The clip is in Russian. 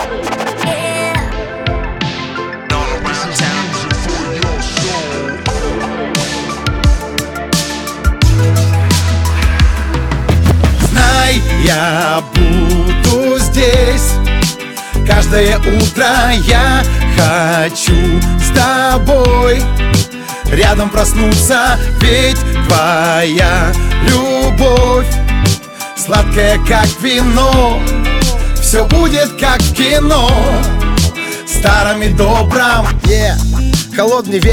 Знай, я буду здесь каждое утро, я хочу с тобой рядом проснуться, ведь твоя любовь сладкая, как вино. Все будет как в кино, старом и добром. Холодный ветер